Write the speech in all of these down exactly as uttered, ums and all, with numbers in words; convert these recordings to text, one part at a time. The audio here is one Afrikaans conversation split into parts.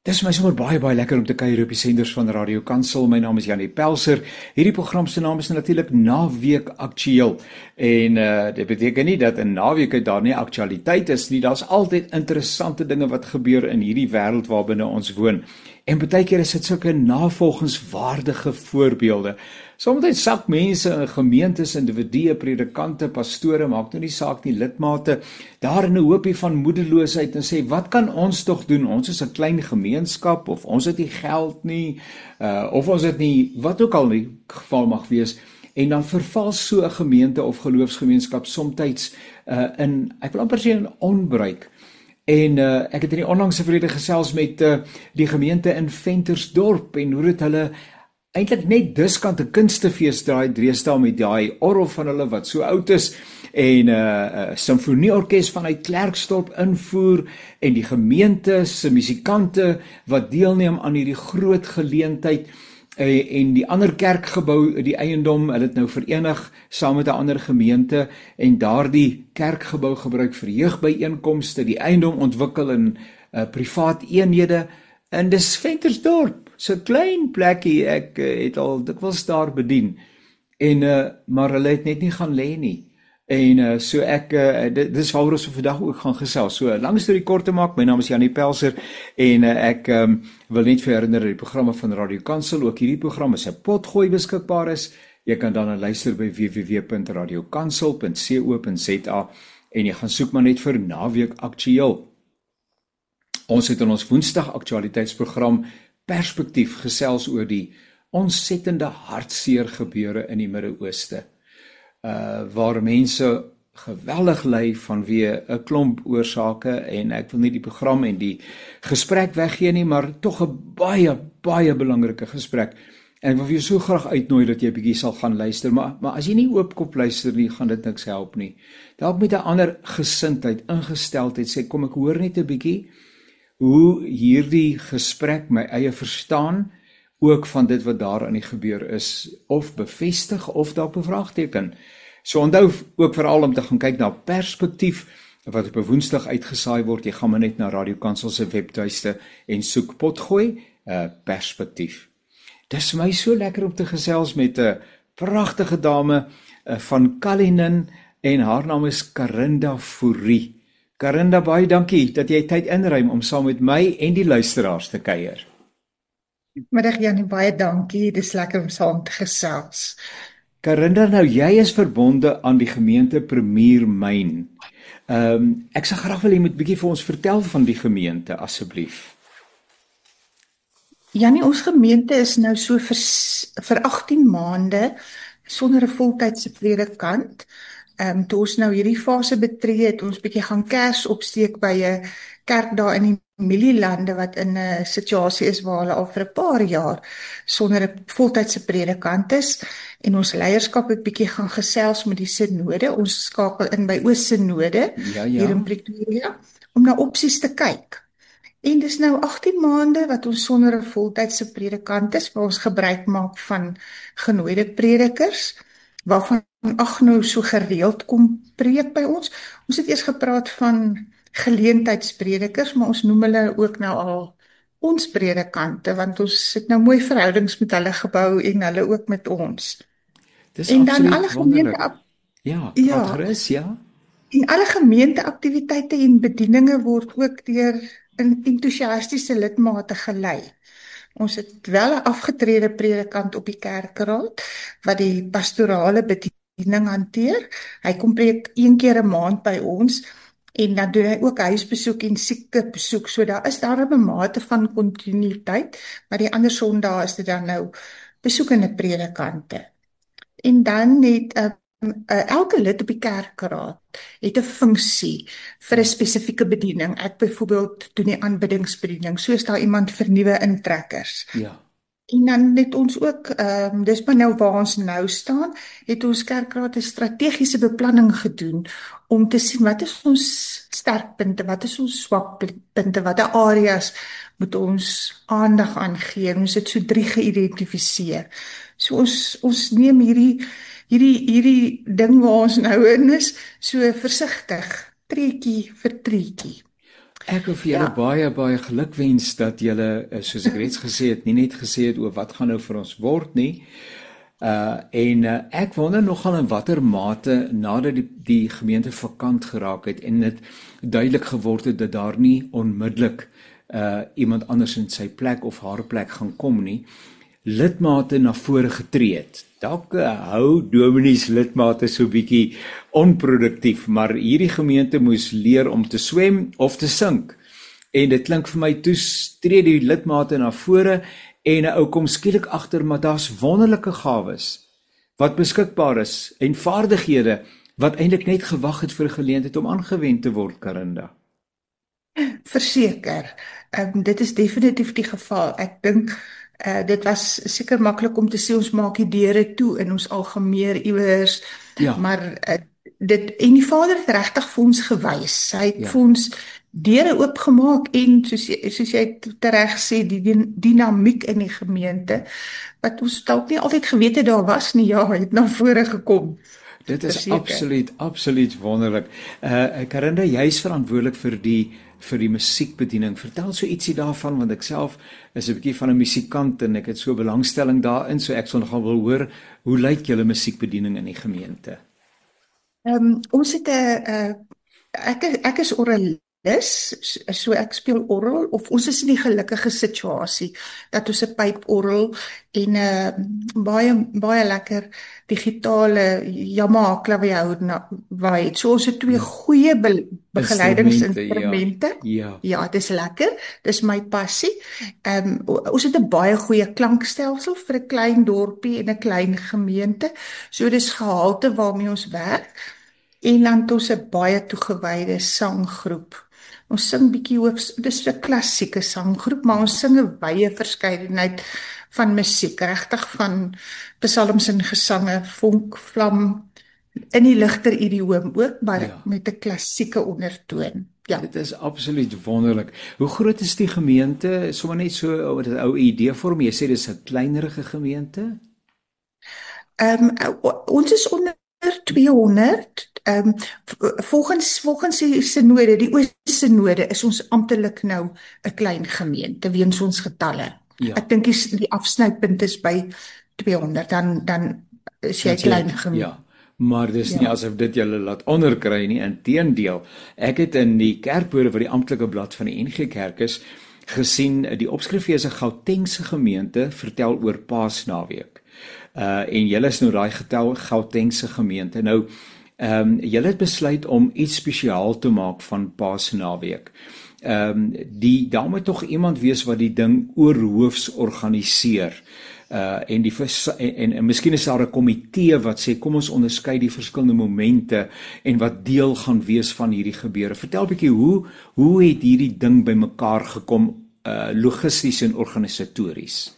Dis my sommer baie baie lekker om te kuier op die senders van Radio Kansel. My naam is Janie Pelser. Hierdie program se naam is natuurlik Naweek Aktueel. En uh dit beteken nie dat 'n naweek daar nie aktualiteit is nie. Daar's altyd interessante dinge wat gebeur in hierdie wêreld waarbinne ons woon. En baie keer is dit sulke navolgingswaardige voorbeelde. Soms sak mense in gemeentes, individue, predikante, pastore, maak nou nie saak nie, lidmate, daar in 'n hoopie van moedeloosheid en sê, wat kan ons tog doen? Ons is 'n klein gemeenskap, of ons het nie geld nie, uh, of ons het nie, wat ook al nie geval mag wees. En dan verval so 'n gemeente of geloofsgemeenskap somtyds uh, in, ek wil amper sê in onbruik. En uh, ek het in die onlangse verlede gesels met uh, die gemeente in Ventersdorp en hoe dit hulle eintlik net diskant 'n kunstefees draai, dreesdaal met daai orgel van hulle wat so oud is en 'n uh, uh, simfonieorkes vanuit Klerksdorp invoer en die gemeente se musikante wat deelneem aan hierdie groot geleentheid uh, en die ander kerkgebou, die eiendom, hulle het nou verenig saam met 'n ander gemeente en daardie kerkgebou gebruik vir jeugbyeenkomste, die eiendom ontwikkel in uh, privaat eenhede en dis Ventersdorp. So 'n klein plekkie, ek uh, het al dikwels daar bedien, en, uh, maar hulle het net nie gaan lê nie, en uh, so ek, uh, dit, dit is waaroor ons vandag ook gaan gesels. So lang storie kort te maak, my naam is Janie Pelser, en uh, ek um, wil net vir herinner dat die programme van Radio Kansel, ook hierdie program is 'n potgooi beskikbaar is. Jy kan dan luister by w w w punt radio kansel punt co punt z a en jy gaan soek maar net vir Naweek Aktueel. Ons het in ons Woensdag aktualiteitsprogram Perspektief gesels oor die ontsettende hartseer gebeure in die Midde-Ooste, uh, waar mense geweldig ly vanweë 'n klomp oorsake, en ek wil nie die program en die gesprek weggee nie, maar tog 'n baie, baie belangrike gesprek. En ek wil vir jou so graag uitnooi dat jy 'n bietjie sal gaan luister, maar, maar as jy nie oopkop luister nie, gaan dit niks help nie. Dalk met 'n ander gesindheid, ingesteldheid, sê kom ek hoor net 'n bietjie hoe hierdie gesprek my eie verstaan ook van dit wat daar aan die gebeur is, of bevestig of dalk bevraagteken. So onthou ook veral om te gaan kyk na Perspektief wat op 'n Woensdag uitgesaai word. Jy gaan maar net na Radio Kansel se webtuiste en soek potgooi uh, Perspektief. Dis vir my so lekker om te gesels met 'n pragtige dame uh, van Cullinan, en haar naam is Karinda Fourie. Karinda, baie dankie dat jy tyd inruim om saam met my en die luisteraars te kuier. Middag Janie, baie dankie, dis lekker om saam te gesels. Karinda, nou jy is verbonde aan die gemeente Premier Myn. Um, ek sal graag wil jy moet bietjie vir ons vertel van die gemeente, asseblief. Janie, ons gemeente is nou so vir, vir agttien maande sonder 'n voltydse predikant. Um, toe ons nou hierdie fase betree het, ons bietjie gaan kers opsteek by 'n kerk daar in die Milielande wat in 'n situasie is waar hulle al vir 'n paar jaar sonder 'n voltydse predikant is, en ons leierskap het bietjie gaan gesels met die sinode. Ons skakel in by Oos-Sinode ja, ja. hier in Pretoria om na opsies te kyk. En dis nou agttien maande wat ons sonder 'n voltydse predikant is, waar ons gebruik maak van genooide predikers, waarvan ag nou so gereeld kom preek by ons. Ons het eers gepraat van geleentheidspredikers, maar ons noem hulle ook nou al ons predikante, want ons het nou mooi verhoudings met hulle gebou en hulle ook met ons. Dis en dan absoluut alle wonderlik. gemeente, Ja, ja, praat gerus, ja. en alle gemeenteaktiwiteite en bedieninge word ook deur 'n entoesiastiese lidmate gelei. Ons het wel 'n afgetrede predikant op die kerkraad wat die pastorale bediening hanteer. Hy kom preek een keer 'n maand by ons, en dan doen hy ook huisbesoek en siektebesoek. So daar is daar 'n mate van kontinuïteit, maar die ander Sondae is dit dan nou besoekende predikante. En dan het um, uh, elke lid op die kerkraad het 'n funksie vir 'n spesifieke bediening. Ek byvoorbeeld doen die aanbiddingsbediening, soos daar iemand vir nuwe intrekkers. Ja. En dan het ons ook, um, dis maar nou waar ons nou staan, het ons kerkraad 'n strategiese beplanning gedoen om te sien wat is ons sterkpunte, wat is ons swakpunte, watter areas moet ons aandag aan gee. Ons het so drie geïdentifiseer. So ons ons neem hierdie hierdie hierdie ding waar ons nou in is, so versigtig, treetjie vir treetjie. Ek wil vir julle Ja. baie baie geluk wens dat julle, eh, soos ek reeds gesê het, nie net gesê het oor wat gaan nou vir ons word nie. Uh en uh, ek wonder nogal in watter mate nadat die die gemeente vakant geraak het en dit duidelik geword het dat daar nie onmiddellik uh iemand anders in sy plek of haar plek gaan kom nie, lidmate na vore getree het. Dalk uh, hou dominees lidmate so bietjie onproduktief, maar hierdie gemeente moes leer om te swem of te sink. En dit klink vir my toe tree die lidmate na vore en 'n ou kom skielik agter maar daar's wonderlike gawes wat beskikbaar is en vaardighede wat eintlik net gewag het vir 'n geleentheid om aangewend te word, Karinda. Verseker. Um, dit is definitief die geval. Ek dink uh, dit was seker maklik om te sê ons maak die deure toe in ons algemeer iewers, Ja. maar uh, dit en die Vader het regtig vir ons gewys. Hy het Ja. vir ons deure oopgemaak en soos jy, soos jy tereg sê, die, die dinamiek in die gemeente wat ons dalk nie altyd geweet het daar was nie, ja, het na vore gekom. Dit is Verseker. absoluut, absoluut wonderlik. Uh Karinda, jy is verantwoordelik vir die vir die musiekbediening. Vertel so ietsie daarvan, want ek self is 'n bietjie van 'n musikant en ek het so belangstelling daarin, so ek sal nogal wil hoor hoe lyk julle musiekbediening in die gemeente? Ehm um, ons het 'n uh, ek is- ek is oralis, so ek speel orgel of ons is in die gelukkige situasie dat ons 'n pyporgel en 'n uh, baie baie lekker digitale Yamaha klavier het. So ons het twee goeie be begeleidingsinstrumente. Ja. Ja, dit is lekker. Dis my passie. Ehm um, ons het 'n baie goeie klankstelsel vir 'n klein dorpie en 'n klein gemeente. So dis gehalte waarmee ons werk. En dan het ons 'n baie toegewyde sanggroep. Ons sing bietjie hoof, dis 'n klassieke sanggroep, maar ons sing 'n wye verskeidenheid van musiek, regtig van psalms en gesange, vonk, vlam, in die ligter idioom ook, maar Ja. met 'n klassieke ondertoon. Ja. Dit is absoluut wonderlik. Hoe groot is die gemeente? Sommige net so met 'n ou idee vorm. Jy sê dis 'n kleinerige gemeente? Ehm um, ons is onder tweehonderd. Ehm um, volgens volgens die sinode, die Oos-sinode is ons amptelik nou 'n klein gemeente weens ons getalle. Ja. Ek dink die, die afsnypunt is by tweehonderd, dan dan is jy 'n klein gemeente. Ja. Maar dis nie Ja. asof dit julle laat onderkry nie, inteendeel. Ek het in die kerkbode wat die amptelike blad van die N G Kerk is, gesien die opskrifweese Gautengse gemeente vertel oor Paasnaweek. Uh en julle is nou daai getel Gautengse gemeente. Nou ehm um, julle het besluit om iets spesiaal te maak van Paasnaweek. Ehm um, die daar moet tog iemand wees wat die ding oorhoofs organiseer. Uh en die vers, en, en, en miskien is daar 'n komitee wat sê kom ons onderskei die verskillende momente en wat deel gaan wees van hierdie gebeure. Vertel 'n bietjie hoe hoe het hierdie ding bymekaar gekom uh logisties en organisatories?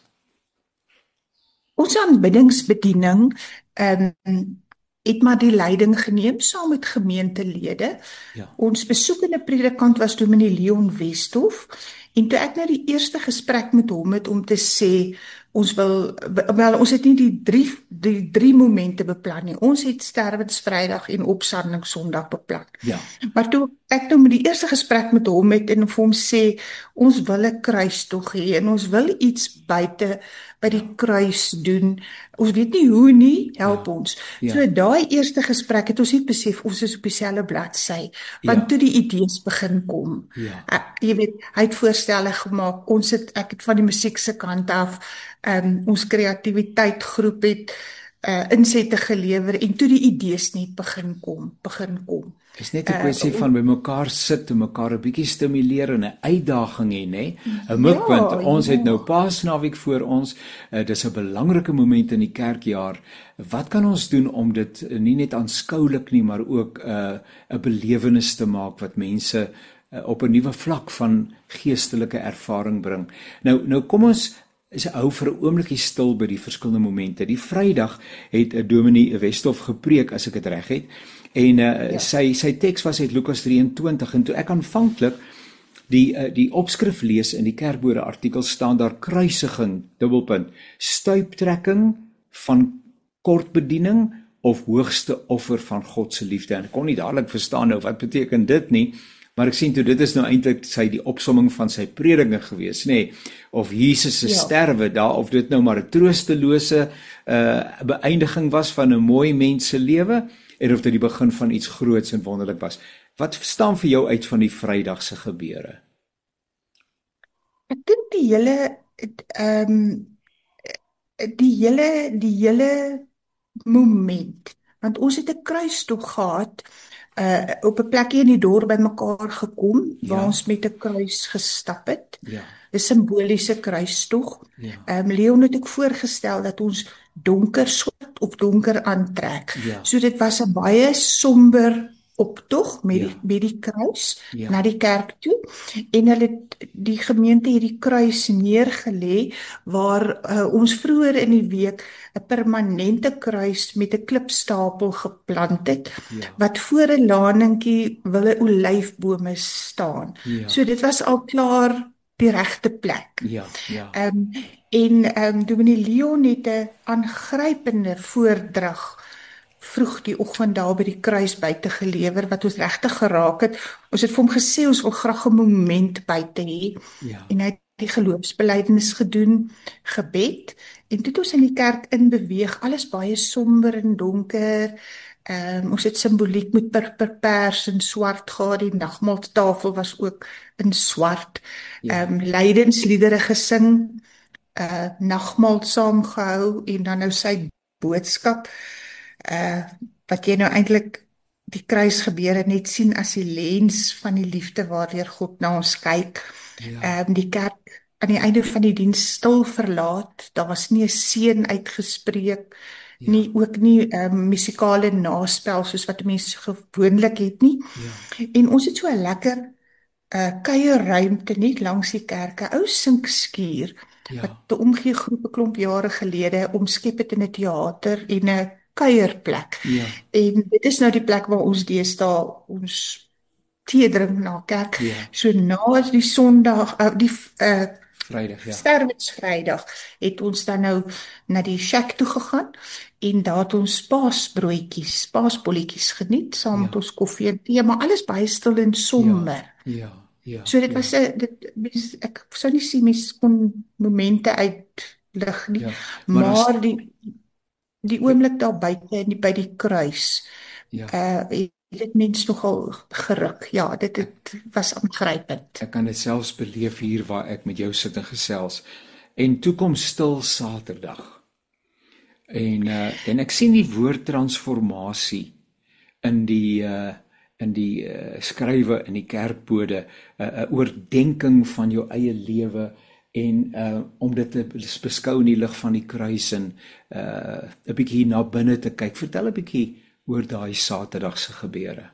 Ons aanbiddingsbediening ehm um, het maar die leiding geneem saam met gemeentelede. Ja. Ons besoekende predikant was Dominee Leon Westhoff en toe ek nou die eerste gesprek met hom het om te sê ons wil wel ons het nie die drie die drie momente beplan nie. Ons het Sterwensvrydag en Opstanding Sondag beplan. Ja. Maar toe ek nou met die eerste gesprek met hom het en vir hom sê ons wil 'n kruistog hê en ons wil iets buite by die kruis doen. Ons weet nie hoe nie, help Ja. ons. Ja. So daai eerste gesprek het ons net besef ons is op dieselfde bladsy, want Ja. toe die idees begin kom. Ja. Uh, jy weet, hy het voorstelle gemaak. Ons het ek het van die musiek se kant af um, ons kreatiwiteit groep het uh, insette gelewer en toe die idees net begin kom, begin kom. Dis net 'n kwessie uh, van by mekaar sit en mekaar 'n bietjie stimuleer en 'n uitdaging hê, nê? 'n Mikpunt. Ja, Ons ja. het nou Paasnaweek voor ons. Uh, dis 'n belangrike moment in die kerkjaar. Wat kan ons doen om dit uh, nie net aanskoulik nie, maar ook 'n uh, 'n belewenis te maak wat mense uh, op 'n nuwe vlak van geestelike ervaring bring. Nou nou kom ons is hou vir 'n oombliekie stil by die verskillende momente. Die Vrydag het 'n Dominee Westhoff gepreek, as ek dit reg het. En uh, ja. sy sy teks was uit Lukas drieëntwintig en toe ek aanvanklik die uh, die opskrif lees in die kerkbode artikel staan daar kruisiging dubbelpunt stuiptrekking van kortbediening of hoogste offer van God se liefde. En ek kon nie dadelik verstaan nou wat beteken dit nie, Maar ek sien toe dit is nou eintlik sy die opsomming van sy predikings gewees, nê, nee, of Jesus se Ja. sterwe daar, of dit nou maar 'n troostelose uh beëindiging was van 'n mooi mens se lewe, en of dit die begin van iets groots en wonderlik was. Wat staan vir jou uit van die Vrydag se gebeure? Ek dink die hele ehm um, die hele die hele moment, want ons het 'n kruistog gehad uh op 'n plekkie in die dorp bymekaar gekom waar Ja. ons met 'n kruis gestap het. Ja. 'n Simboliese kruistog. Ja. Ehm um, Leon het ook voorgestel dat ons donker swart of donker aantrek. Ja. So dit was 'n baie somber optog met die, Ja. met die kruis Ja. na die kerk toe, en hulle het die gemeente hierdie kruis neergelê waar uh, ons vroeër in die week 'n permanente kruis met 'n klipstapel geplant het, Ja. wat voor 'n laningkie wille olyfbome staan. Ja. So dit was al klaar die regte plek. Ja, ja. Ehm um, en ehm um, Dominee Leon het 'n aangrypende voordrag vroeg die oggend daar by die kruis buite gelewer wat ons regtig geraak het. Ons het vir hom gesê ons wil graag 'n moment buite hê. Ja. En hy het die geloofsbelijdenis gedoen, gebed, en toe het ons in die kerk inbeweeg, alles baie somber en donker. Um, ons het simboliek met purperpers en swart gehad, die nagmaaltafel was ook in swart. Ja. Um, lydensliedere gesing, uh, nagmaal saamgehou, en dan nou sy boodskap, uh, wat jy nou eintlik die kruisgebeure net sien as die lens van die liefde waardeur God na ons kyk. Ja. Ehm um, die kerk aan die einde van die diens stil verlaat. Daar was nie 'n seën uitgespreek Ja. nie, ook nie ehm um, musikale naspel soos wat mense gewoonlik het nie. Ja. En ons het so 'n lekker uh kuierruimte net langs die kerk, 'n ou sinkskuur Ja. wat die omgee groep 'n klomp jare gelede omskep het in 'n teater en 'n kuierplek. Ja. En dit is nou die plek waar ons deesdae ons tee drink na kerk. Ja. So na die Sondag, uh, die uh, Vrydag, ja. Sterwensvrydag, het ons dan nou na die shack toe gegaan en daar het ons paasbroodjies, paasbolletjies geniet saam Ja. met ons koffie en tee, maar alles baie stil en somber. Ja, ja. So dit ja. was 'n dit mens- ek sou nie sê mens kon momente uitlig nie, Ja, maar maar, as- die die oomblik daar buite en die, by die kruis, Ja. uh het dit mens nogal geruk. Ja, dit het was aangrypend. Ek kan dit selfs beleef hier waar ek met jou sit en gesels. En toe kom stil Saterdag. En uh, en ek sien die woord transformasie in die uh, in die uh, skrywe in die kerkbode, 'n uh, uh, oordeenking van jou eie lewe en uh, om dit te beskou in die lig van die kruis en uh, 'n bietjie na binne te kyk. Vertel 'n bietjie oor daai Saterdag se gebeure.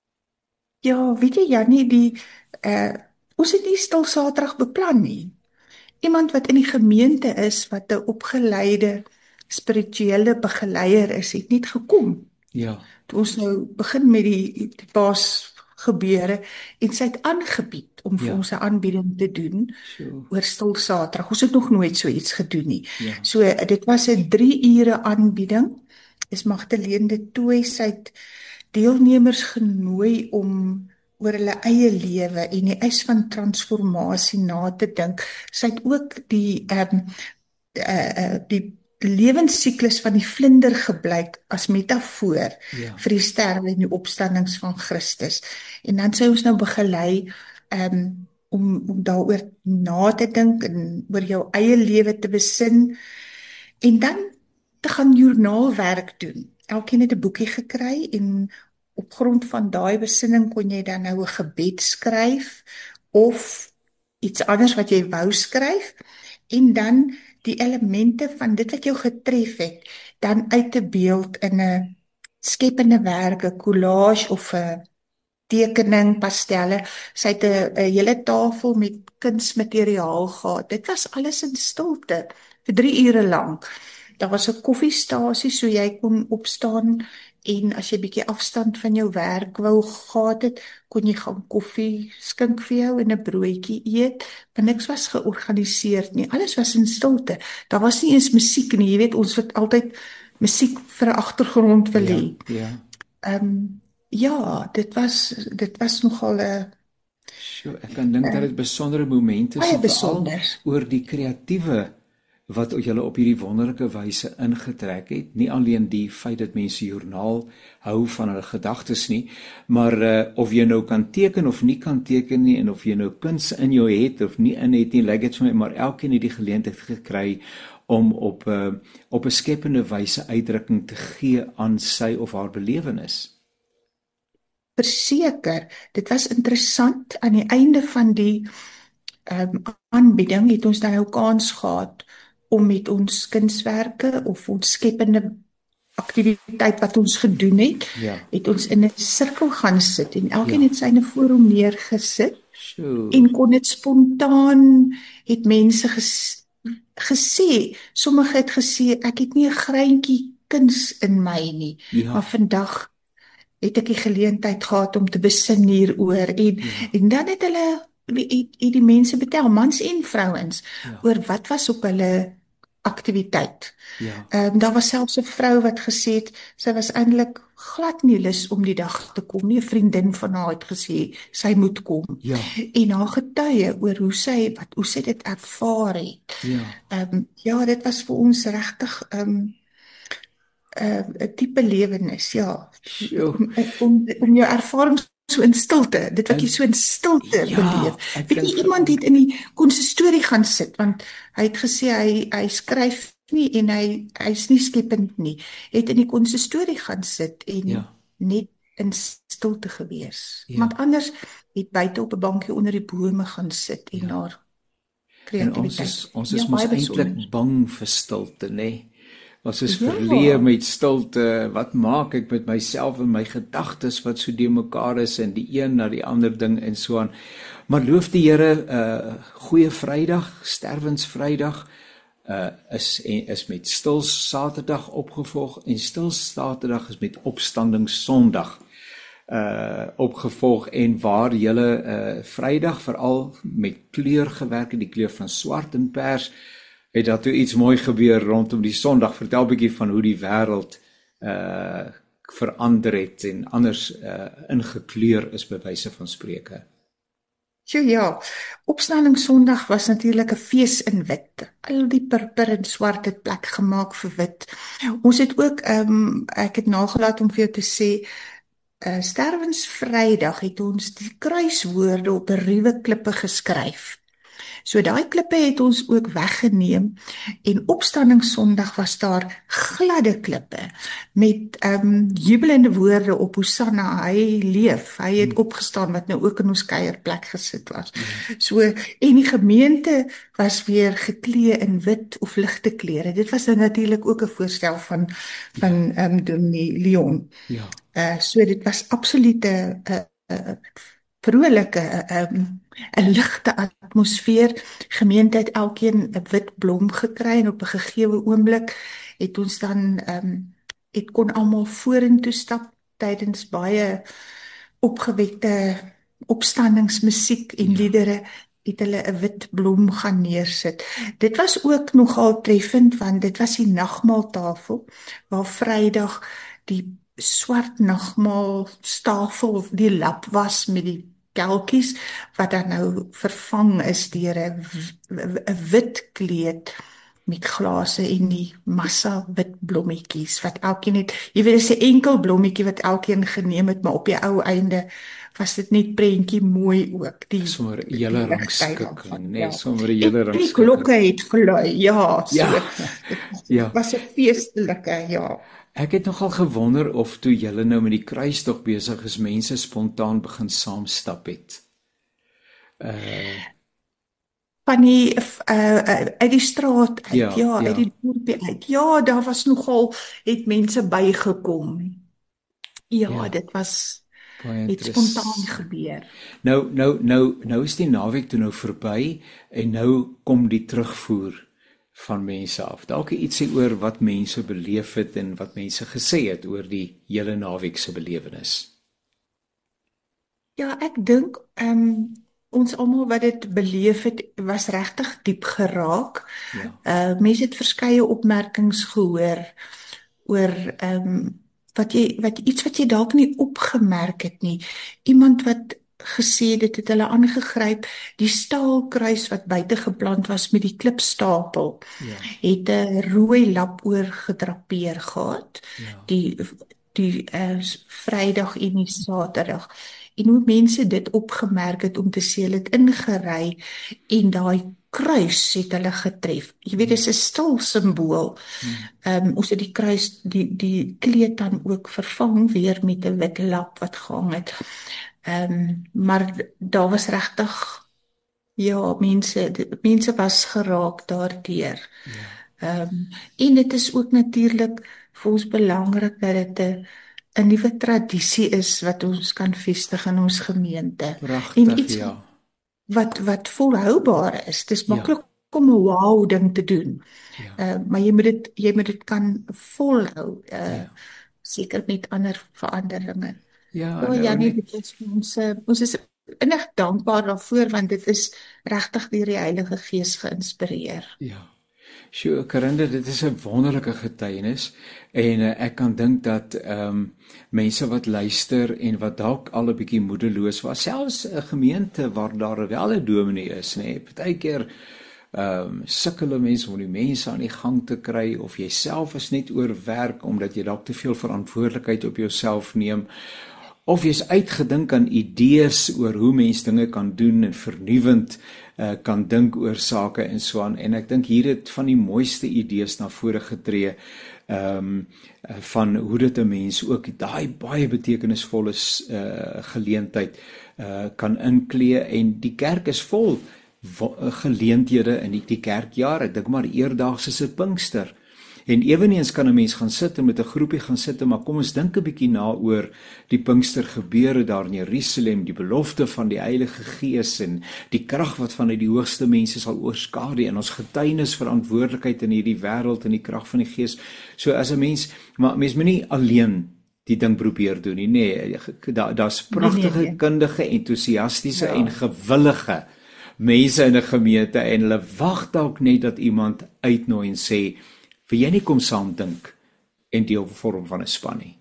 Ja, weet jy Jannie, die uh ons het nie stil Saterdag beplan nie. Iemand wat in die gemeente is, wat 'n opgeleide spirituele begeleier is, het net gekom. Ja, Toe ons nou begin met die, die paas gebeure en sy het aangebied om vir Ja. ons 'n aanbieding te doen so. oor stil Saterdag. Ons het nog nooit so iets gedoen nie. Ja. So dit was 'n drie ure aanbieding. Is Magdalene de Tooy, sy het deelnemers genooi om oor hulle eie lewe en die eis van transformasie na te dink. Sy het ook die ehm um, uh, uh, die lewensiklus van die vlinder gebruik as metafoor Ja. vir die sterwe en die opstandings van Christus. En dan sê ons nou begelei um, om om daaroor na te dink en oor jou eie lewe te besin en dan te gaan joernaalwerk doen. Elkeen het 'n boekie gekry en op grond van daai besinning kon jy dan nou 'n gebed skryf of iets anders wat jy wou skryf en dan die elemente van dit wat jou getref het dan uit te beeld in 'n skepende werk, 'n collage of 'n tekening, pastelle. Sy het 'n 'n hele tafel met kunsmateriaal gehad. Dit was alles in stilte vir drie ure lank. Daar was 'n koffiestasie so jy kon opstaan en as jy bietjie afstand van jou werk wou gehad het, kon jy gaan koffie skink vir jou en 'n broodjie eet. Maar niks was georganiseer nie. Alles was in stilte. Daar was nie eens musiek nie. Jy weet, ons het altyd musiek vir 'n agtergrond wil hê. Ja, ja. Ehm um, ja, dit was dit was nogal 'n Sjoe, ek kan dink dat Uh, dit besondere momente is baie en veral besonder. oor die kreatiewe wat julle op hierdie wonderlike wyse ingetrek het. Nie alleen die feit dat mense joernaal hou van hulle gedagtes nie, maar uh, of jy nou kan teken of nie kan teken nie en of jy nou kuns in jou het of nie in het nie, lyk dit vir my maar elkeen het die geleentheid gekry om op 'n uh, op 'n skepende wyse uitdrukking te gee aan sy of haar belewenis. Verseker, dit was interessant aan die einde van die um, aanbieding het ons dan nou kans gehad om met ons kunswerke of ons skepende aktiwiteit wat ons gedoen het, Ja. het ons in 'n sirkel gaan sit en elkeen Ja. het syne voor hom neergesit Sjoe. en kon dit spontaan het mense ges, gesê, sommige het gesê ek het nie 'n greintjie kuns in my nie, Ja. maar vandag het ek die geleentheid gehad om te besin hieroor en Ja. en dan het hulle het, het die mense betel, mans en vrouens, Ja. oor wat was op hulle aktiwiteit. Ja. Ehm um, daar was selfs 'n vrou wat gesê het sy was eintlik glad nie lus om die dag te kom nie. 'n Vriendin van haar het gesê sy moet kom. Ja. En haar getuie oor hoe sy wat hoe sy dit ervaar het. Ja. Ehm um, ja, dit was vir ons regtig ehm um, 'n uh, tipe lewenis, ja. Sjoe. Om, om om jou ervaring so in stilte, dit wat jy so in stilte Ja, beleef. ek Weet jy, dink- iemand het in die konsistorie gaan sit want hy het gesê hy hy skryf nie en hy hy's nie skepend nie. Het in die konsistorie gaan sit en Ja. net in stilte gewees. Ja. Want anders het buite op 'n bankie onder die bome gaan sit en Ja. daar En kreatiwiteit. ons is ons is Ja, mos baie eintlik besonder. bang vir stilte, nê? Ons is Ja. verleë met stilte. Wat maak ek met myself en my gedagtes wat so de mekaar is en die een na die ander ding en so aan. Maar loof die Here, uh goeie Vrydag, Sterwensvrydag, uh is en is met stil Saterdag opgevolg en stil Saterdag is met opstanding Sondag uh opgevolg en waar julle uh Vrydag veral met kleur gewerk het, die kleur van swart en pers, het daar toe iets mooi gebeur rondom die Sondag. Vertel 'n bietjie van hoe die wêreld uh verander het en anders uh ingekleur is by wyse van spreuke. So ja, Opstanding Sondag was natuurlik 'n fees in wit. Al die purper en swart het plek gemaak vir wit. Ons het ook ehm um, ek het nagelaat om vir jou te sê, uh, Sterwensvrydag het ons die kruiswoorde op 'n ruwe klippe geskryf. So daai klippe het ons ook weggeneem en Opstanding Sondag was daar gladde klippe met ehm um, jubelende woorde op Hosanna, hy leef, hy het opgestaan, wat nou ook in ons kuierplek gesit was. So en die gemeente was weer geklee in wit of ligte kleure. Dit was dan natuurlik ook 'n voorstel van van ehm um, Dominee Leon. Ja. Uh so dit was absolute 'n uh, uh, vrolike 'n um, 'n ligte atmosfeer. Gemeente het elkeen 'n wit blom gekry en op 'n gegeewe oomblik het ons dan ehm um, het kon almal vorentoe stap tydens baie opgewekte opstandingsmusiek en Ja. liedere het hulle 'n wit blom gaan neersit. Dit was ook nogal treffend want dit was die nagmaaltafel waar Vrydag die swart nagmaaltafel of die lap was met die kelkies wat dan nou vervang is deur 'n w- 'n wit kleed met glase en die massa wit blommetjies wat elkeen het, jy weet dis 'n enkel blommetjie wat elkeen geneem het, maar op die ou einde was dit net prentjie mooi ook. Die Sommer 'n die hele ligtheid rangskikking, daarvan, nee, ja. sommer 'n hele En die rangskikking. klokke het gelui, ja, so. Ja. Dit Ja. was 'n feestelike, ja. Ek het nogal gewonder of toe julle nou met die kruistog besig is, mense spontaan begin saamstap het. Uh Van die uh, uh, uit die straat uit, Ja, ja, ja, ja. uit die dorpie uit. Ja, daar was nogal het mense bygekom. Ja, Ja. dit was baie het interessant. spontaan gebeur. Nou nou nou nou is die naweek toe nou verby en nou kom die terugvoer van mense af. Dalk ietsie oor wat mense beleef het en wat mense gesê het oor die hele naweek se belewenis. Ja, ek dink ehm um, ons almal wat dit beleef het, was regtig diep geraak. Ja. Uh mense het verskeie opmerkings gehoor oor ehm um, wat jy wat iets wat jy dalk nie opgemerk het nie. Iemand wat gesê dit het hulle aangegryp. Die staalkruis wat buite geplant was met die klipstapel, Ja, het 'n rooi lap oor gedrapeer gehad. ja. Die die uh, Vrydag en die Saterdag. En hoe mense dit opgemerk het om te sê hulle het ingery en daai kruis het hulle getref. Jy weet, dit is 'n stil simbool. Hmm. Ehm um, ons het die kruis, die die kleed dan ook vervang weer met 'n wit lap wat gehang het. Ehm um, maar d- daar was regtig, ja, mense d- mense was geraak daardeur. Ja, Ehm um, en dit is ook natuurlik vir ons belangrik dat dit 'n 'n nuwe tradisie is wat ons kan vestig in ons gemeente. En pragtig, iets ja. wat wat volhoubaar is. Dis Ja, maklik om 'n wow ding te doen. ja, Uh, maar jy moet dit jy moet dit kan volhou, uh ja. seker met ander veranderinge. Ja, O nou ja, nee, net, dit is vir ons uh, ons is innig dankbaar daarvoor want dit is regtig deur die Heilige Gees geïnspireer. ja. Sjoe, Karinda, dit is 'n wonderlike getuienis en uh, ek kan dink dat ehm um, mense wat luister en wat dalk al 'n bietjie moedeloos was, selfs 'n gemeente waar daar wel 'n dominee is, nê. Nee, partykeer ehm um, sukkel mense om die mense aan die gang te kry of jouself is net oorwerk omdat jy dalk te veel verantwoordelikheid op jouself neem. Of jy's uitgedink aan idees oor hoe mens dinge kan doen en vernuwend uh, kan dink oor sake en so aan. En ek dink hier het van die mooiste idees na vore getree ehm um, uh, van hoe dit 'n mens ook daai baie betekenisvolle uh, geleentheid uh, kan inklee en die kerk is vol geleenthede in die, die kerkjaar. Ek dink maar eerdags is dit Pinkster. En eweneens kan 'n mens gaan sit en met 'n groepie gaan sit, maar kom ons dink 'n bietjie na oor die Pinkster gebeure daar in Jerusalem, die belofte van die Heilige Gees en die krag wat vanuit die hoogste mense sal oorskadu en ons getuienis verantwoordelikheid in hierdie wêreld en die krag van die Gees. So as 'n mens, maar mens moet nie alleen die ding probeer doen nie. Nee, daar daar's pragtige, Nee, nee, nee. kundige, entoesiastiese Ja. en gewillige mense in 'n gemeente en hulle wag dalk net dat iemand uitnooi en sê, wil jy nie kom saam dink en deel vorm van 'n span nie?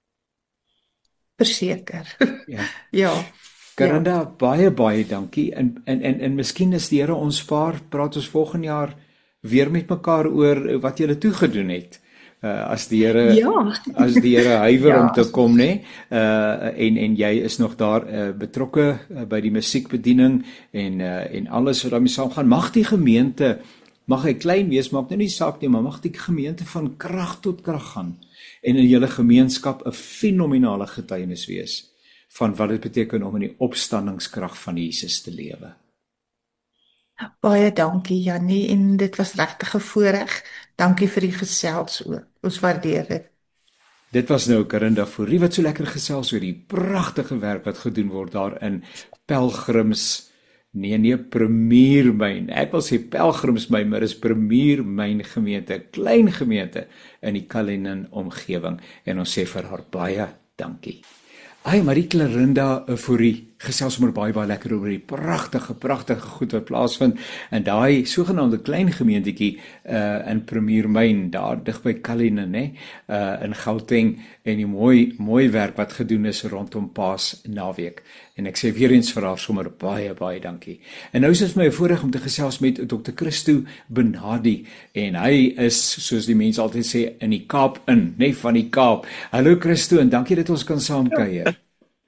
Verseker. Ja. Ja. Karanda, Ja. baie baie dankie. En en en en miskien is die Here ons spaar, praat ons volgende jaar weer met mekaar oor wat jy toegedoen het. Uh as die Here Ja. as die Here huiwer Ja, om te as- kom, nê? Uh en en jy is nog daar uh, betrokke uh, by die musiekbediening en uh en alles wat daarmee saamgaan. Mag die gemeente mag hy klein wees, maak nou nie saak nie, maar mag die gemeente van krag tot krag gaan en in julle gemeenskap 'n fenominale getuienis wees van wat dit beteken om in die opstandingskrag van Jesus te lewe. Baie dankie Jannie en dit was regtig 'n voorreg. Dankie vir die gesels ook. Ons waardeer dit. Dit was nou Karinda Fourie wat so lekker gesels oor die pragtige werk wat gedoen word daar in Pelgrims Nee nee Premiermyn. Ek wil sê Pelgrimsmyn, maar dis Premiermyn gemeente, klein gemeente in die Cullinan omgewing en ons sê vir haar baie dankie. Ai, Marie Clarinda Fourie gesels maar baie baie lekker oor die pragtige pragtige goed wat plaasvind in daai sogenaamde klein gemeentetjie uh in Premiermyn daar dig by Cullinan, nê, uh in Gauteng en die mooi mooi werk wat gedoen is rondom Paas naweek. En ek sê weer eens vir haar sommer baie baie dankie. En nou is dit my voorreg om te gesels met dokter Christo Benadi en hy is soos die mense altyd sê in die Kaap in, nê, van die Kaap. Hallo Christo en dankie dat ons kan saam kuier.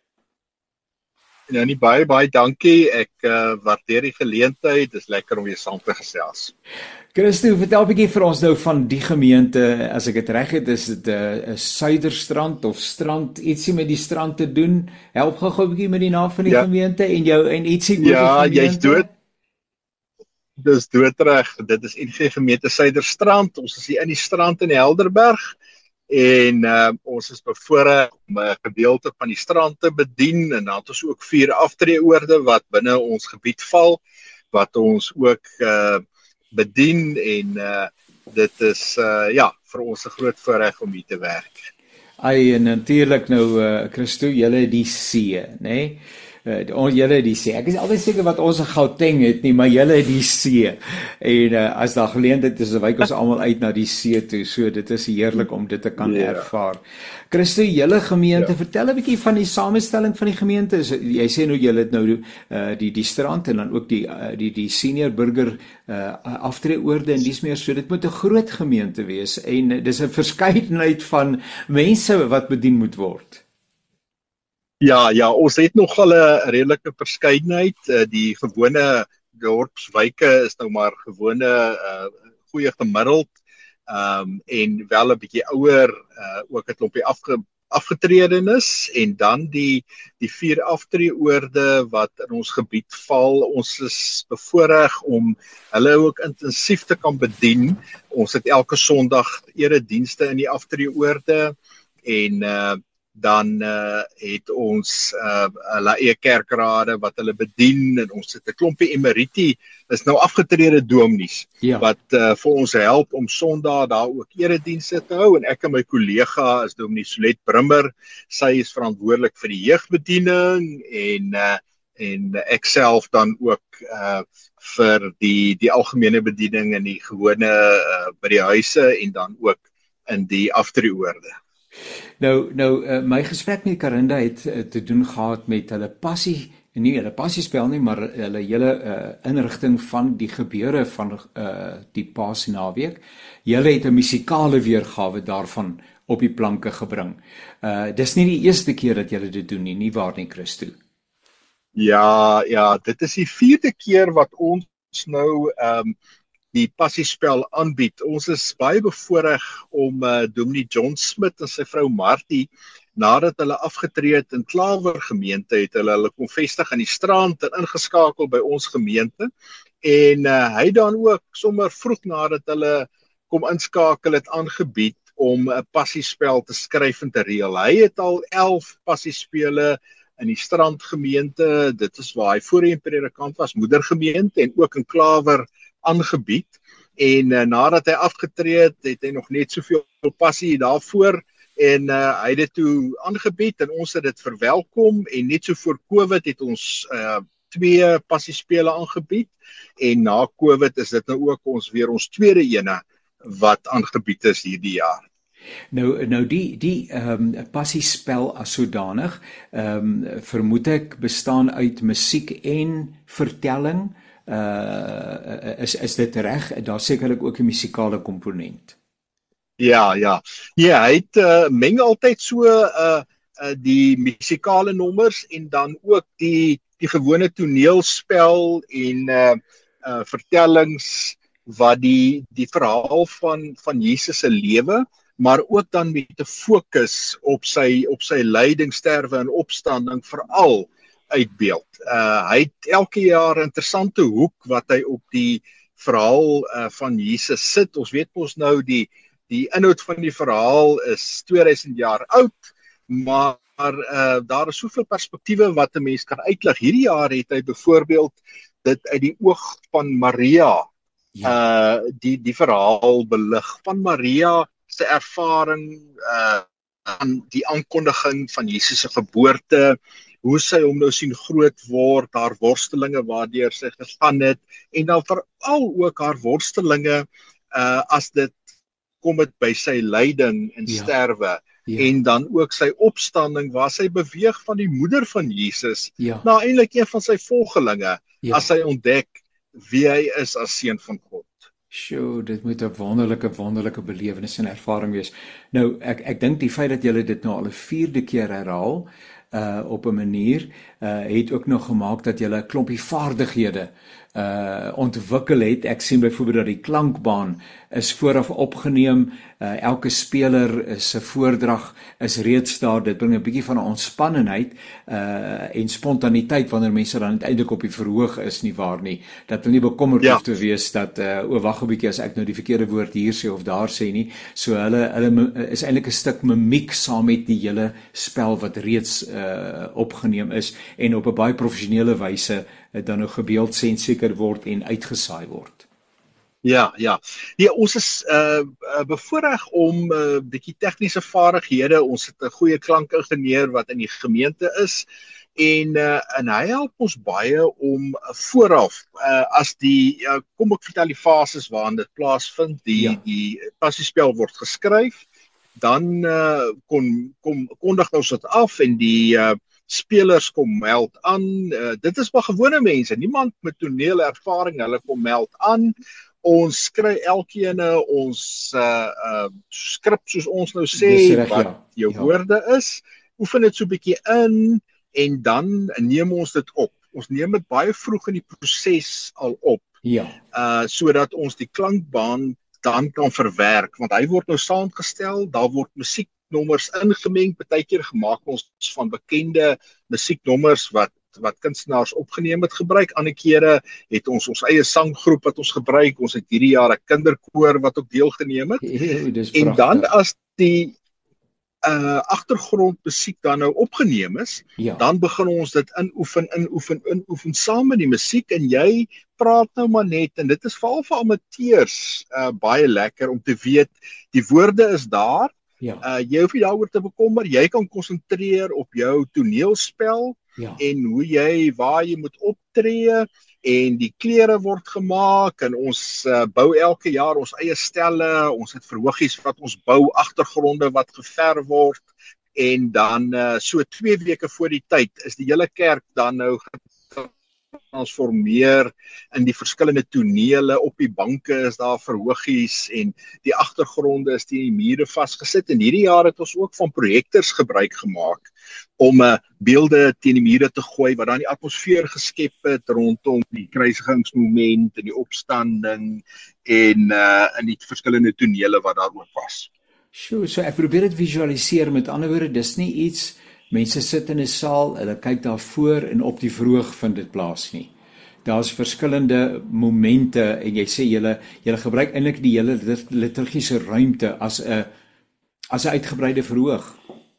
Ja, nie baie baie dankie. Ek uh, waardeer die geleentheid. Dis lekker om weer saam te gesels. Christo, vertel 'n bietjie vir ons nou van die gemeente. As ek dit reg het, is dit 'n uh, Suiderstrand of strand, ietsie met die strand te doen. Help gou 'n bietjie met die naam van die Ja. gemeente en jou en ietsie oor Ja, die gemeente. jy's dood. Dis doodreg. Dit is N G Gemeente Suiderstrand. Ons is hier in die strand in Helderberg. En uh, ons is bevoorreg om 'n gedeelte van die strand te bedien en dan het ons ook vier aftreeoorde wat binne ons gebied val wat ons ook uh, bedien en uh, dit is uh, ja vir ons 'n groot voorreg om hier te werk. Ai en natuurlik nou uh, Christo, julle die see, nê? uh, julle het die see. Ek is altyd seker wat ons in Gauteng het nie, maar julle het die see. En uh, as daar geleentheid is, wyk ons almal uit na die see toe. So dit is heerlik om dit te kan Ja. ervaar. Christo, julle gemeente, Ja. vertel 'n bietjie van die samestelling van die gemeente. Is- Jy sê nou julle het nou uh, die die strand en dan ook die uh, die die senior burger uh, aftreeoorde en dis meer, so dit moet 'n groot gemeente wees en uh, dis 'n verskeidenheid van mense wat bedien moet word. Ja, ja, ons het nogal 'n redelike verskeidenheid. Uh, die gewone dorpswyke is nou maar gewone uh, goeie gemiddeld. Um, en wel 'n bietjie ouer, uh, ook 'n klompie afge, afgetredenes en dan die die vier aftreeoorde wat in ons gebied val. Ons is bevoorreg om hulle ook intensief te kan bedien. Ons het elke Sondag eredienste in die aftreeoorde en uh, dan uh, het ons uh, hulle eie kerkrade wat hulle bedien en ons het 'n klompie emeriti, is nou afgetrede dominees Ja. wat uh, vir ons help om Sondag daar ook eredienste te hou en ek en my kollega is dominee Solet Brimmer, sy is verantwoordelik vir die jeugbediening en uh, en ek self dan ook uh, vir die die algemene bediening in die gewone uh, by die huise en dan ook in die aftreeoorde. Nou nou uh, my gesprek met Karinda het uh, te doen gehad met hulle passie, nie hulle passiespel nie, maar hulle hele uh, inrigting van die gebeure van uh, die Paasnaweek. Julle het 'n musikale weergawe daarvan op die planke gebring. Uh dis nie die eerste keer dat julle dit doen nie, nie waar nie, Christo? Ja, ja, dit is die vierde keer wat ons nou um, die passiespel aanbied. Ons is baie bevoorreg om uh, dominee John Smith en sy vrou Martie, nadat hulle afgetree het in Klawer gemeente, het hulle hulle kom vestig in die strand en ingeskakel by ons gemeente. En uh, hy dan ook sommer vroeg nadat hulle kom inskakel het aangebied om 'n passiespel te skryf en te reël. Hy het al elf passiespele in die strandgemeente, dit is waar hy voorheen predikant was, moedergemeente en ook in Klawer aangebied. En uh, nadat hy afgetree het, het hy nog net soveel passie daarvoor en uh, hy het dit toe aangebied en ons het dit verwelkom en net so voor Covid het ons uh, twee passiespele aangebied en na Covid is dit nou ook ons weer ons tweede ene wat aangebied is hierdie jaar. Nou nou die die ehm um, passiespel as sodanig ehm um, vermoed ek bestaan uit musiek en vertelling. Uh is is dit reg? Daar sekerlik ook 'n musikale komponent. Ja, ja. Ja, hy het uh, meng altyd so uh, uh die musikale nommers en dan ook die die gewone toneelspel en uh, uh vertellings wat die die verhaal van van Jesus se lewe, maar ook dan met 'n fokus op sy op sy lyding, sterwe en opstanding veral uitbeeld. Uh hy het elke jaar 'n interessante hoek wat hy op die verhaal uh, van Jesus sit. Ons weet mos nou die die inhoud van die verhaal is tweeduisend jaar oud, maar uh, daar is soveel perspektiewe wat 'n mens kan uitlig. Hierdie jaar het hy byvoorbeeld dit uit die oog van Maria ja. uh die die verhaal belig van Maria se ervaring uh aan die aankondiging van Jesus se geboorte, hoe sy hom nou sien groot word, haar worstelinge waardeur sy gegaan het en dan veral ook haar worstelinge uh as dit kom het by sy lyding en ja. sterwe Ja. en dan ook sy opstanding waar sy beweeg van die moeder van Jesus Ja. na eintlik een van sy volgelinge Ja. as hy ontdek wie hy is as seun van God. Sjoe, dit moet 'n wonderlike wonderlike belewenis en ervaring wees. Nou ek ek dink die feit dat julle dit nou al 'n vierde keer herhaal uh op 'n manier uh het ook nog gemaak dat julle 'n klompie vaardighede uh ontwikkel het. Ek sien byvoorbeeld dat die klankbaan is vooraf opgeneem. Uh elke speler is 'n voordrag is reeds daar. Dit bring 'n bietjie van 'n ontspannenheid uh en spontaniteit wanneer mense dan uiteindelik op die verhoog is, nie waar nie. Dat hulle nie bekommerd Ja. hoef te wees dat uh o wag 'n bietjie as ek nou die verkeerde woord hier sê of daar sê nie. So hulle hulle is eintlik 'n stuk mimiek saam met die hele spel wat reeds uh opgeneem is en op 'n baie professionele wyse uh, dan nou gebeeld senseker word en uitgesaai word. Ja, ja. Ja, ons is uh, uh bevoorreg om 'n uh, bietjie tegniese vaardighede. Ons het 'n goeie klankingenieur wat in die gemeente is En uh, en hy help ons baie om uh, vooraf uh, as die uh, kom ek vertel die fases waarin dit plaasvind, die Ja. die passiespel word geskryf, dan uh, kon kom kondig ons dit af en die uh, spelers kom meld aan. Uh, dit is maar gewone mense, niemand met toneelervaring, hulle kom meld aan. Ons skry elkeen ons uh, uh, skrip soos ons nou sê, Dis reg, wat ja. jou Ja. woorde is, oefen dit so 'n bietjie in en dan neem ons dit op. Ons neem dit baie vroeg in die proses al op, Ja. uh sodat ons die klankbaan dan kan verwerk, want hy word nou saamgestel, daar word musieknommers ingemeng, partykeer gemaak ons van bekende musieknommers wat wat kunstenaars opgeneem het gebruik. Ander kere het ons ons eie sanggroep wat ons gebruik. Ons het hierdie jaar 'n kinderkoor wat ook deelgeneem het. Eeuw, dis En pragtig. dan as die uh agtergrondmusiek dan nou opgeneem is, Ja. dan begin ons dit inoefen, inoefen, inoefen saam met die musiek en jy praat nou maar net en dit is veral vir amateurs uh baie lekker om te weet die woorde is daar. Ja. Uh jy hoef nie daaroor te bekommer, jy kan konsentreer op jou toneelspel Ja. en hoe jy waar jy moet optree en die klere word gemaak en ons uh, bou elke jaar ons eie stelle, ons het verhoogies wat ons bou, agtergronde wat geverf word en dan uh, so twee weke voor die tyd is die hele kerk dan nou getransformeer in die verskillende tonele. Op die banke is daar verhoogies en die agtergronde is teen die mure vasgesit en hierdie jaar het ons ook van projektors gebruik gemaak om uh, beelde teen die mure te gooi wat dan die atmosfeer geskep het rondom die kruisigingsmoment en die opstanding en uh, in die verskillende tonele wat daar ook was. Sjoe, so ek probeer dit visualiseer, met ander woorde, dis nie iets, mense sit in 'n saal, hulle kyk daar voor en op die verhoog vind dit plaas nie. Daar's verskillende momente en jy sê julle julle gebruik eintlik die hele liturgiese ruimte as 'n as 'n uitgebreide verhoog.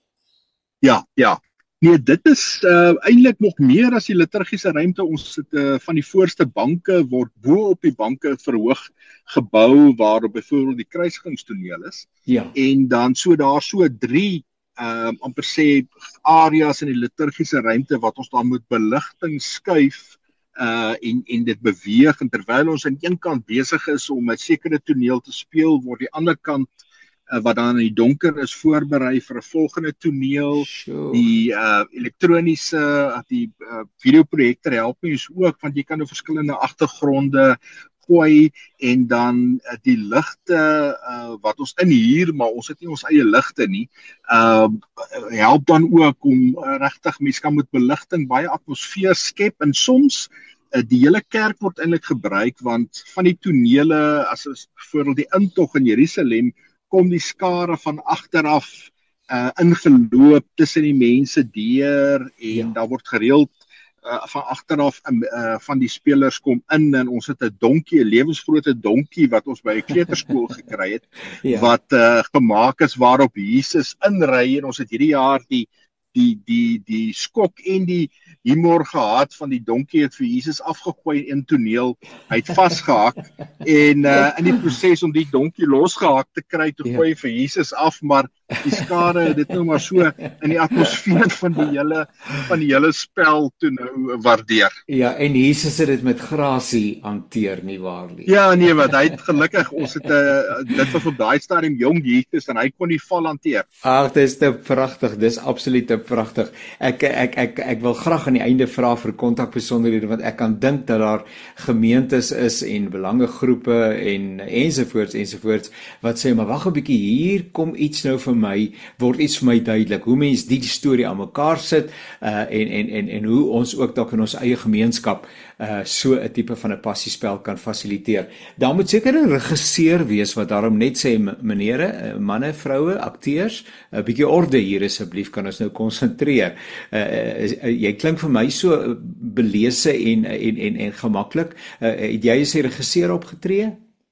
Ja, ja. Nee, dit is uh, eintlik nog meer as die liturgiese ruimte. Ons het uh, van die voorste banke word bo op die banke verhoog gebou waarop byvoorbeeld die kruisigingstoneel is. Ja. En dan so daar so drie um, amper sê areas in die liturgiese ruimte wat ons dan moet beligting skuif uh en en dit beweeg en terwyl ons aan een kant besig is om 'n sekere toneel te speel, word die ander kant uh, wat dan in die donker is voorberei vir 'n volgende toneel. Sure. Die uh elektroniese die uh, videoprojektor help ons ook want jy kan nou verskillende agtergronde gooi en dan uh, die ligte uh, wat ons inhuur, maar ons het nie ons eie ligte nie. Uh help dan ook om uh, regtig mense kan met beligting baie atmosfeer skep en soms uh, die hele kerk word eintlik gebruik want van die tonele as ons byvoorbeeld die intog in Jerusalem kom die skare van agteraf uh, ingeloop tussen die mense deur en Ja. daar word gereeld uh, van agteraf uh, van die spelers kom in en ons het 'n donkie, 'n lewensgrootte donkie wat ons by 'n kleuterskool gekry het Ja. wat uh, gemaak is waarop Jesus inry en ons het hierdie jaar die die die die skok en die humor gehad van die donkie het vir Jesus afgegooi in 'n toneel. Hy het vasgehak en uh, in die proses om die donkie losgehak te kry, toe Ja. gooi vir Jesus af, maar die skare het dit nou maar so in die atmosfeer van die hele van die hele spel toe nou waardeer. Ja, en Jesus het dit met grasie hanteer, nie waar nie? Ja, nee, wat hy het gelukkig ons het uh, dit was op daai stadium jong Jesus en hy kon die val hanteer. Ag, dis te pragtig, dis absoluut te pragtig. Ek ek ek ek wil graag aan die einde vra vir kontakbesonderhede want ek kan dink dat daar gemeentes is en belangegroepe en ensovoorts ensovoorts wat sê maar wag 'n bietjie, hier kom iets nou vir my, word iets vir my duidelik. Hoe mens die storie aan mekaar sit uh en en en en hoe ons ook dalk in ons eie gemeenskap uh so 'n tipe van 'n passiespel kan fasiliteer. Daar moet seker 'n regisseur wees wat daarom net sê menere, manne, vroue, akteurs, 'n bietjie orde hier asseblief, kan ons nou konsentreer. Uh, uh, jy klink vir my so belese en en en en gemaklik. Uh, het jy as 'n regisseur opgetree?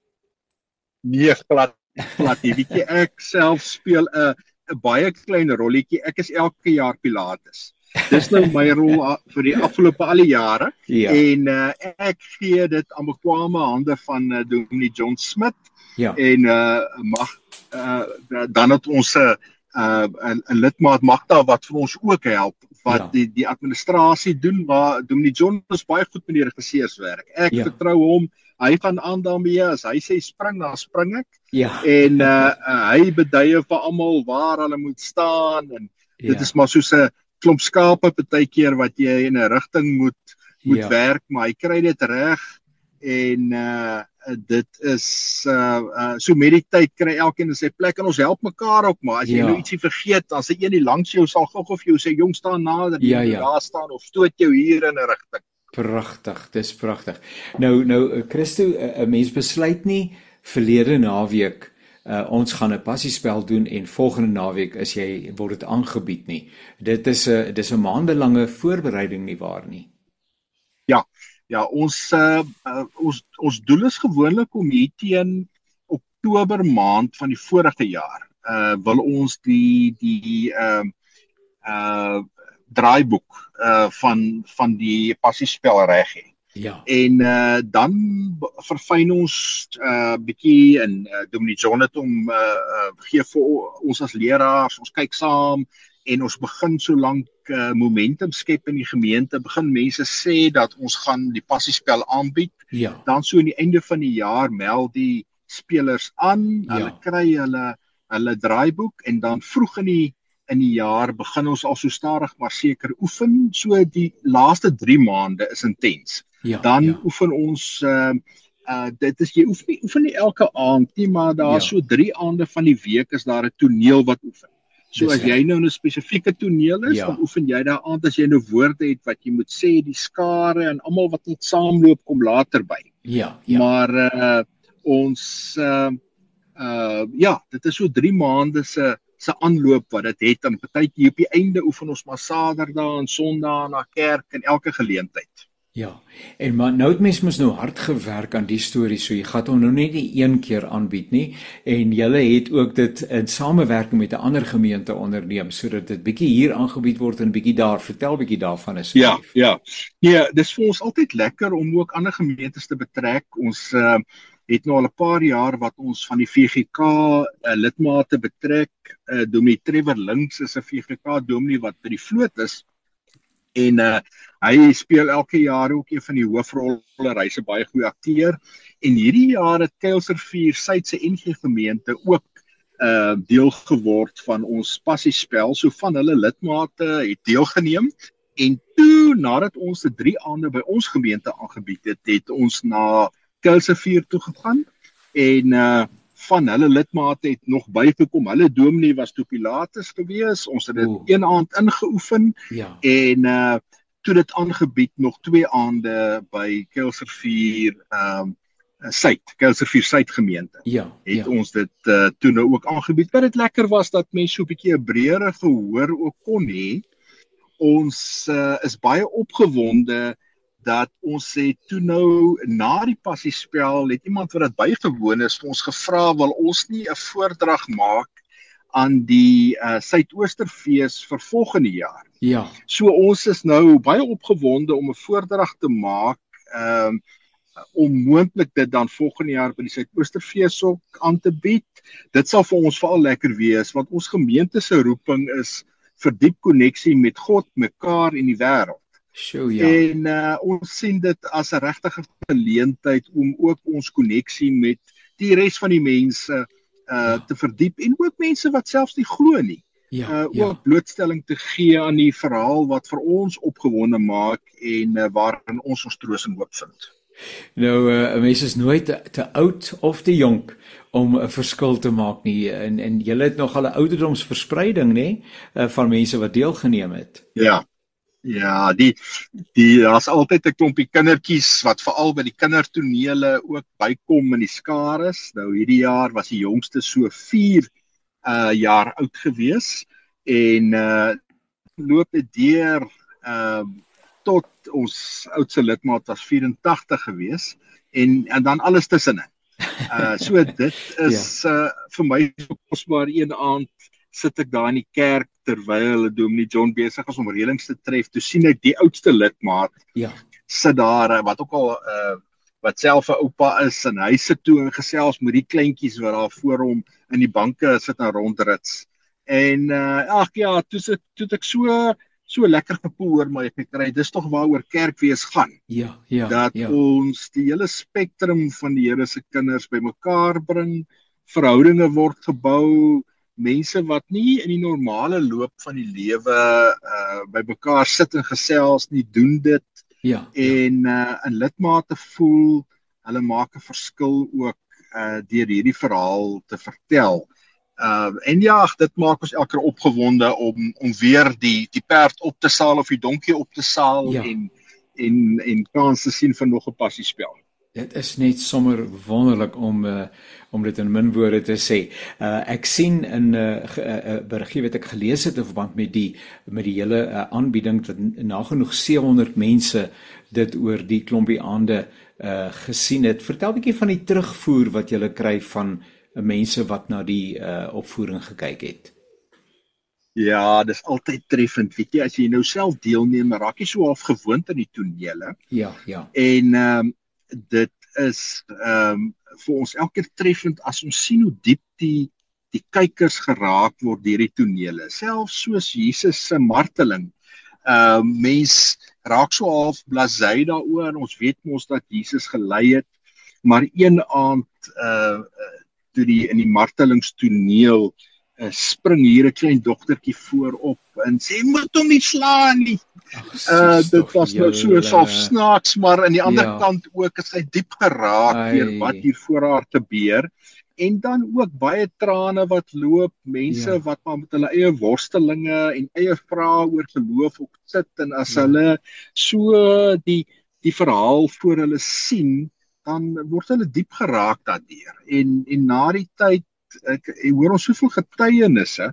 Nee, glad glad nie. Weet jy, ek self speel 'n 'n baie klein rolletjie. Ek is elke jaar Pilatus. Dis nou my rol a- vir die afgelope al die jare. Ja. En uh, ek gee dit aan bekwame hande van uh, Dominee John Smith Ja. en uh, mag uh, dan het ons 'n uh, 'n 'n lidmaat Magda wat vir ons ook help wat Ja. die die administrasie doen, waar Dominee John is baie goed met die regisseurswerk. Ek Ja. vertrou hom, hy gaan aan daarmee, as hy sê spring, dan spring ek. Ja. En uh, uh, hy beduie vir almal waar hulle moet staan en Ja. dit is maar soos 'n klomp skape partykeer wat jy in 'n rigting moet moet Ja. werk, maar hy kry dit reg en uh, dit is uh, uh, so met die tyd kry elkeen in sy plek en ons help mekaar ook, maar as jy Ja. nou ietsie vergeet, dan sê een die langs jou sal gou-gou vir jou sê jong staan nader, Ja, jy moet ja. daar staan of stoot jou hier in 'n rigting. Pragtig, dis pragtig. Nou nou Christo, 'n mens besluit nie verlede naweek uh, ons gaan 'n passiespel doen en volgende naweek is jy word dit aangebied nie. Dit is 'n dis 'n maandelange voorbereiding nie waar nie. Ja, ja, ons uh, uh, ons ons doel is gewoonlik om hier teen Oktober maand van die vorige jaar uh wil ons die die ehm uh, uh draaiboek uh van van die passiespel reg hê. Ja. En uh dan b- verfyn ons uh bietjie en uh, Dominee John het hom uh, uh gee vir o- ons as leraars, ons kyk saam en ons begin so lank uh, momentum skep in die gemeente, begin mense sê dat ons gaan die passiespel aanbied, Ja. dan so aan die einde van die jaar meld die spelers aan, Ja. hulle kry hulle hulle draaiboek en dan vroeg in die in die jaar begin ons al so stadig maar seker oefen, so die laaste drie maande is intens. Ja. Dan ja. oefen ons uh, uh dit is jy oefen nie, oefen nie elke aand nie, maar daar Ja. so drie aande van die week is daar 'n toneel wat oefen. So Dis as jy nou 'n spesifieke toneel is, Ja. dan oefen jy daar aand as jy nou woorde het wat jy moet sê, die skare en almal wat net saamloop kom later by. Ja. Ja. Maar uh ons uh uh ja, dit is so drie maande se se aanloop wat dit het en partytjie op die einde oefen ons maar Saterdag en Sondag na kerk en elke geleentheid. Ja, en maar nou het mens mos nou hard gewerk aan die storie, so jy gaan hom nou net nie een keer aanbied nie en julle het ook dit in samewerking met 'n ander gemeente onderneem sodat dit bietjie hier aangebied word en bietjie daar. Vertel bietjie daarvan asseblief. Ja, ja. Nee, dis vir ons altyd lekker om ook ander gemeentes te betrek. Ons uh, het nou al 'n paar jaar wat ons van die V G K uh, lidmate betrek. Uh, Dominee Trevor Links is 'n V G K dominee wat by die vloot is. En uh, hy speel elke jaar ook een van die hoofrolle, hy's 'n baie goeie akteur. En hierdie jaar het Kuilsrivier Suidse N G gemeente ook uh, deel geword van ons passiespel. So van hulle lidmate het deelgeneem. En toe, nadat ons die drie aande by ons gemeente aangebied het, het ons na Kuilsrivier toe gegaan. En uh, van hulle lidmate het nog bygekom. Hulle dominee was toe Pilatus gewees. Ons het dit Oeh. een aand ingeoefen. Ja. En uh, toe dit aangebied nog twee aande by Kuilsrivier um, Suid, Kuilsrivier Suid gemeente. Ja. Het Ja. ons dit uh, toe nou ook aangebied. Wat dit lekker was dat mense so 'n bietjie 'n breëre gehoor ook kon hê. Ons uh, is baie opgewonde dat ons het toe nou na die passiespel het iemand wat dit bygewoon is vir ons gevra, wil ons nie 'n voordrag maak aan die uh, Suidoosterfees vir volgende jaar. Ja. So ons is nou baie opgewonde om 'n voordrag te maak um, om moontlik dit dan volgende jaar by die Suidoosterfees ook aan te bied. Dit sal vir ons veral lekker wees want ons gemeente se roeping is vir diep koneksie met God, mekaar en die wêreld. Sjoe, ja. En uh, ons sien dit as 'n regte geleentheid om ook ons koneksie met die res van die mense uh, Ja. te verdiep en ook mense wat selfs nie glo nie. Ja. Uh, Ja. ook blootstelling te gee aan die verhaal wat vir ons opgewonde maak en uh, waarin ons ons troos en hoop vind. Nou, uh, mense is nooit te, te oud of te jonk om 'n verskil te maak nie. En en julle het nog al 'n ouderdomsverspreiding, nê, uh, van mense wat deelgeneem het. Ja. Ja, die die daar's altyd 'n klompie kindertjies wat veral by die kindertonele ook bykom in die skares. Nou hierdie jaar was die jongste so vier uh jaar oud gewees en uh loop dit deur uh tot ons oudste lidmaat was vyf-en-tagtig gewees en en dan alles tussenin. Uh so dit is ja. uh vir my so kosbaar. Een aand sit ek daar in die kerk terwyl Dominee John besig is om reëlings te tref. Toe sien ek die oudste lidmaat Ja. sit daar wat ook al uh wat self 'n oupa is en hy sit toe en gesels met die kleintjies wat daar voor hom in die banke sit en rondrits. En uh ag ja, toe sit toe het ek so so lekker gevoel oor my gekry. Dis tog waaroor kerkwees gaan. Ja, ja, Dat ja. ons die hele spektrum van die Here se kinders bymekaar bring, verhoudinge word gebou, mense wat nie in die normale loop van die lewe uh, bymekaar sit en gesels nie, doen dit Ja, ja. en uh, in lidmate voel, hulle maak 'n verskil ook uh, deur hierdie verhaal te vertel. Uh, en ja, dit maak ons elke keer opgewonde om om weer die die perd op te saal of die donkie op te saal Ja. en en en kans te sien vir nog 'n passiespel. Dit is net sommer wonderlik om uh, om dit in min woorde te sê. Uh, ek sien in 'n uh, uh, uh, berigie wat ek gelees het in verband met die met die hele uh, aanbieding dat nagenoeg sewehonderd mense dit oor die klompie aande uh, gesien het. Vertel 'n bietjie van die terugvoer wat jy kry van uh, mense wat na die uh, opvoering gekyk het. Ja, dis altyd treffend, weet jy, as jy nou self deelneem, raak jy so half gewoond aan die tonele. Ja, ja. En ehm um, dit is ehm um, vir ons elke keer treffend as ons sien hoe diep die die kykers geraak word deur die tonele, selfs soos Jesus se marteling. Ehm um, mens raak so half blasé daaroor en ons weet mos dat Jesus gelei het, maar een aand uh toe die in die martelingstoneel uh, spring hier 'n klein dogtertjie voorop en sê moet hom nie slaan nie. Ach, Uh, sis, dit toch was nou so julle- self snaaks, maar aan die ander Ja. kant ook is hy diep geraak Ai. deur wat hier voor haar gebeur. En dan ook baie trane wat loop, mense Ja. wat maar met hulle eie worstelinge en eie vrae oor geloof ook sit en as Ja. hulle so die die verhaal voor hulle sien, dan word hulle diep geraak daardeur. En en na die tyd ek, ek hoor ons soveel getuienisse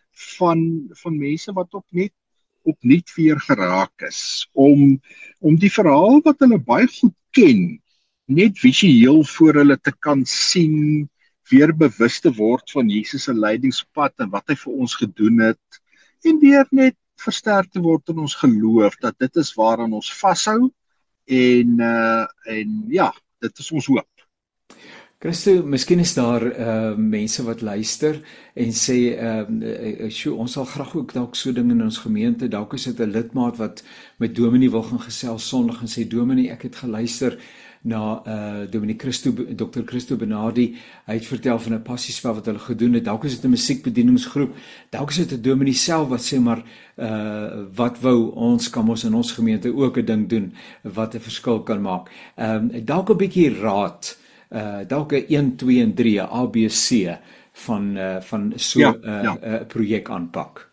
van van mense wat op net opnuut weer geraak is om om die verhaal wat hulle baie goed ken net visueel voor hulle te kan sien, weer bewus te word van Jesus se lydingspad en wat hy vir ons gedoen het en weer net versterk te word in ons geloof dat dit is waaraan ons vashou en uh, en ja, dit is ons hoop. Christo, miskien is daar uh, mense wat luister en sê, uh, uh, sjoe, ons sal graag ook dalk so ding in ons gemeente, dalk is dit 'n lidmaat wat met Dominee wil gaan gesels Sondag en sê, Dominee, ek het geluister na uh, Dominee Christo, dokter Christo Benardi, hy het vertel van 'n passiespel wat hulle gedoen het, dalk is dit 'n musiekbedieningsgroep, dalk is dit 'n dominee self wat sê maar, uh, wat wou, ons kan ons in ons gemeente ook 'n ding doen, wat 'n verskil kan maak. Um, dalk 'n bietjie raad, Uh, dalk 'n een, twee en drie, 'n A B C van uh, van so 'n Ja, uh, ja. uh, projek aanpak.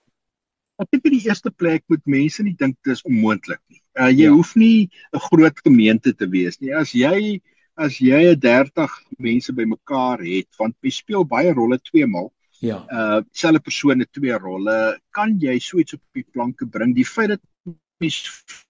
Ek dink in die eerste plek moet mense nie dink dit is onmoontlik nie. Uh, jy Ja. hoef nie 'n groot gemeente te wees nie. As jy as jy dertig mense bymekaar het, want jy speel baie rolle tweemaal, Ja, uh selfe persone twee rolle, kan jy so iets op die planke bring. Die feit dat mens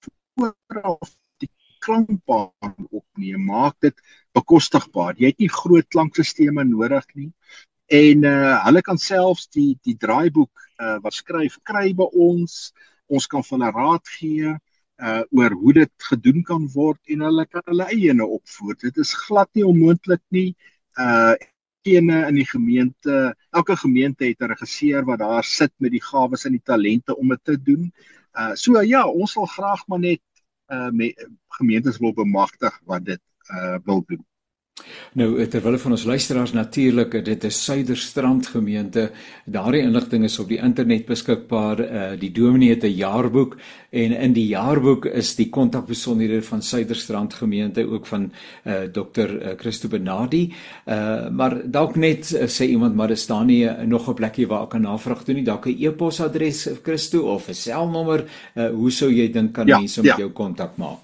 vooraf die klankbaan opneem, maak dit bekostigbaar. Jy het nie groot klankstelsels nodig nie. En uh, hulle kan selfs die die draaiboek uh, wat skryf kry by ons. Ons kan vir hulle raad gee uh, oor hoe dit gedoen kan word en hulle kan hulle eie opvoer. Dit is glad nie onmoontlik nie. Uh ene in die gemeente, elke gemeente het 'n regisseur wat daar sit met die gawes en die talente om dit te doen. Uh so ja, ons sal graag maar net uh me, gemeentes wil bemagtig wat dit uh wil doen. nou terwyl van ons luisteraars natuurlik, dit is Suiderstrand gemeente, daardie inligting is op die internet beskikbaar, uh, die dominee het 'n jaarboek en in die jaarboek is die kontakbesonderhede van Suiderstrand gemeente, ook van uh, dokter uh, Christo Benardi, uh, maar dalk net uh, sê iemand, maar daar staan nie uh, nog 'n plekkie waar ek kan navraag doen nie, dalk 'n e-posadres Christo of 'n selnommer, uh, hoe sou jy dink kan Ja, mense met ja. jou kontak maak?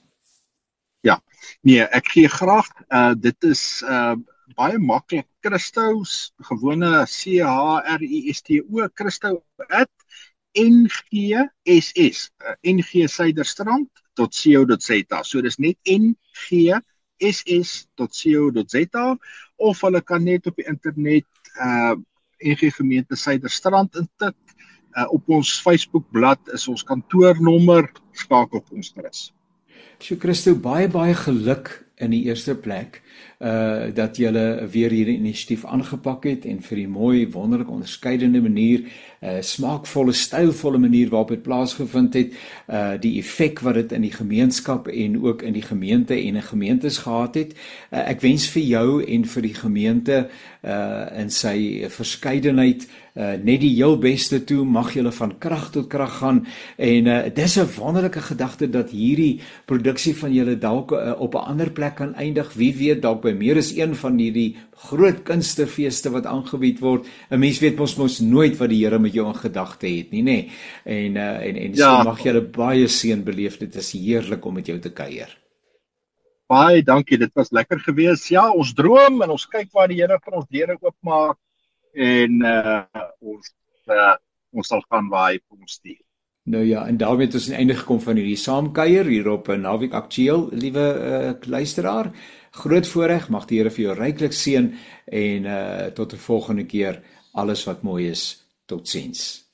Ja, nee, ek gee graag, uh, dit is uh, baie maklik, Christo, gewone C H R I S T O, Christo at N G S S, uh, N G Suiderstrand dot co dot za, so dis net N G S S dot co dot za, of hulle kan net op die internet uh, N G Gemeente Suiderstrand intik, uh, op ons Facebookblad is ons kantoornommer, skakel op ons gerus. So Christo, baie baie geluk in die eerste plek uh dat julle weer hierdie inisiatief aangepak het en vir die mooi, wonderlik onderskeidende manier, uh smaakvolle, stylvolle manier waarop dit plaasgevind het, uh die effek wat dit in die gemeenskap en ook in die gemeente en in gemeentes gehad het. Uh, ek wens vir jou en vir die gemeente uh in sy verskeidenheid Uh, net die heel beste toe, mag julle van krag tot krag gaan en uh, dis 'n wonderlike gedagte dat hierdie produksie van julle dalk uh, op 'n ander plek kan eindig, wie weet dalk by meer as een van hierdie groot kunstefeeste wat aangebied word. 'n Mens weet mos mos nooit wat die Here met jou in gedagte het nie, nê. En uh, en en Ja. so mag julle baie seën beleef. Dit is heerlik om met jou te kuier. Baie dankie, dit was lekker geweest. Ja, ons droom en ons kyk waar die Here vir ons deure oopmaak en uh, ons uh, ons sal gaan waar hy vir ons stuur. Nou ja, en daarmee het ons aan die einde gekom van hierdie saamkuier hier op 'n Naweek Aktueel, liewe uh, luisteraar. Groot voorreg, mag die Here vir jou ryklik seën en uh, tot 'n volgende keer. Alles wat mooi is. Totsiens.